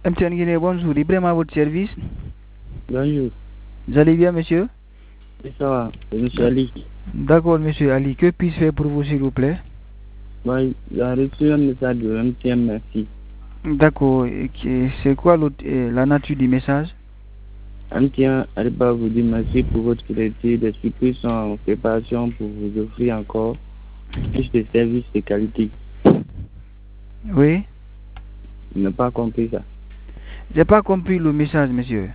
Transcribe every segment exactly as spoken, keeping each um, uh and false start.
M T N Guinée, bonjour. Ibrahim à votre service. Bonjour. Vous allez bien, monsieur? Oui, ça va. C'est monsieur Ali. D'accord, monsieur Ali. Que puis-je faire pour vous, s'il vous plaît? Moi, j'ai reçu un message de M T N, merci. D'accord. Et qui- C'est quoi l'autre- euh, la nature du message? M T N n'arrive pas à vous dire merci pour votre fidélité. Des surprises sont en préparation pour vous offrir encore plus de services de qualité. Oui. Je n'ai pas compris ça. J'ai pas compris le message, monsieur.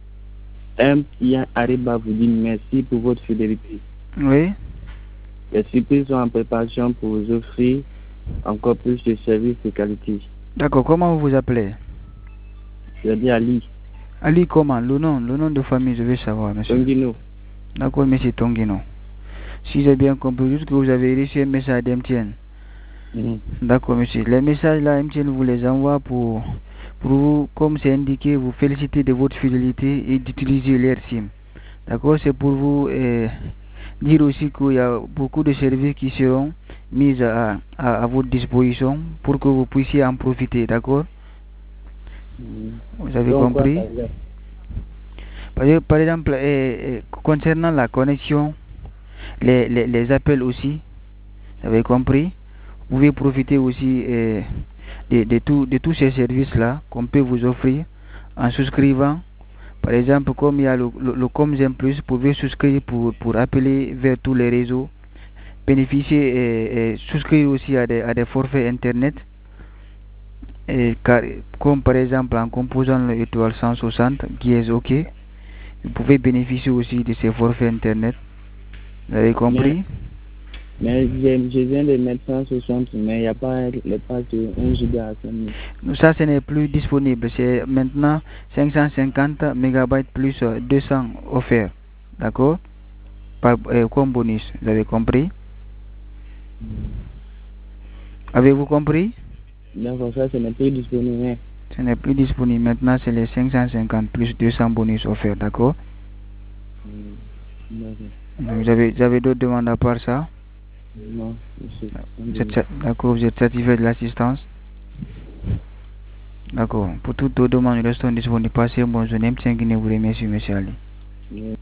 M T N arrive à vous dire merci pour votre fidélité. Oui. Les surprises sont en préparation pour vous offrir encore plus de services de qualité. D'accord. Comment vous vous appelez? Je dis Ali. Ali comment? Le nom, le nom de famille, je veux savoir, monsieur. Tongino. D'accord, monsieur Tongino. Si j'ai bien compris, juste que vous avez reçu un message d'M T N. Mhm. D'accord, monsieur. Les messages là, M T N vous les envoie pour, pour vous, comme c'est indiqué, vous féliciter de votre fidélité et d'utiliser l'air SIM. D'accord, c'est pour vous euh, dire aussi qu'il y a beaucoup de services qui seront mis à, à, à votre disposition pour que vous puissiez en profiter. D'accord? Mhm. Vous avez Donc, quoi, compris? ça veut dire? Par, par exemple, euh, euh, concernant la connexion, les, les, les appels aussi, vous avez compris? Vous pouvez profiter aussi euh, de, de, tout, de tous ces services-là qu'on peut vous offrir en souscrivant. Par exemple, comme il y a le, le, le ComZem Plus, vous pouvez souscrire pour, pour appeler vers tous les réseaux, bénéficier et, et souscrire aussi à des, à des forfaits Internet, et car, comme par exemple en composant l'étoile cent soixante, qui est OK, vous pouvez bénéficier aussi de ces forfaits Internet. Vous avez compris? Mais, mais je, je viens de mettre cent soixante, mais il n'y a pas les pages de un giga à cinq mille. Ça, ce n'est plus disponible. C'est maintenant cinq cent cinquante mégabytes plus euh, deux cents offerts. D'accord? Par, euh, comme bonus. Vous avez compris? Avez-vous compris? D'accord, ça, ce n'est plus disponible. Hein. Ce n'est plus disponible. Maintenant, c'est les cinq cent cinquante plus deux cents bonus offerts. D'accord? Mm. D'accord. Vous avez, vous avez d'autres demandes à part ça? Non, monsieur. Vous êtes sa- D'accord, vous êtes satisfait de l'assistance? D'accord. Pour toutes vos demandes, nous restons disponibles. Passez une bonne journée. M. Guinée vous remercie, monsieur Ali. Oui.